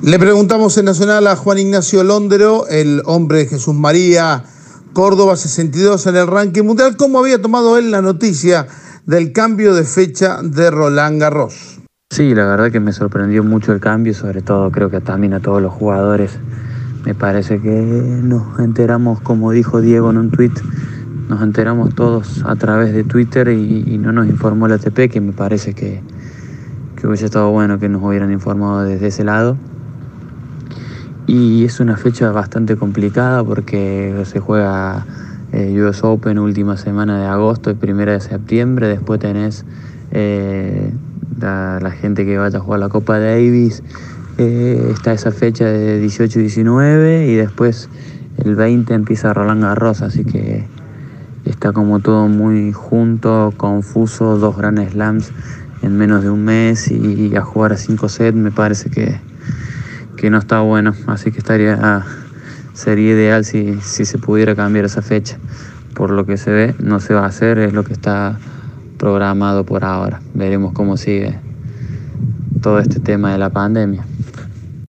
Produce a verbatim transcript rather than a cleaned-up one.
Le preguntamos en Nacional a Juan Ignacio Londero, el hombre de Jesús María, Córdoba sesenta y dos en el ranking mundial, cómo había tomado él la noticia del cambio de fecha de Roland Garros. Sí, la verdad que me sorprendió mucho el cambio, sobre todo creo que también a todos los jugadores. Me parece que nos enteramos, como dijo Diego en un tuit, nos enteramos todos a través de Twitter y, y no nos informó la A T P, que me parece que, que hubiese estado bueno que nos hubieran informado desde ese lado. Y es una fecha bastante complicada porque se juega eh, U S Open última semana de agosto y primera de septiembre. Después tenés eh, la, la gente que vaya a jugar la Copa Davis. Eh, está esa fecha de dieciocho y diecinueve y después el veinte empieza Roland Garros. Así que está como todo muy junto, confuso, dos Grand Slams en menos de un mes y, y a jugar a cinco sets me parece que... que no está bueno, así que estaría sería ideal si, si se pudiera cambiar esa fecha. Por lo que se ve, no se va a hacer, es lo que está programado por ahora. Veremos cómo sigue todo este tema de la pandemia.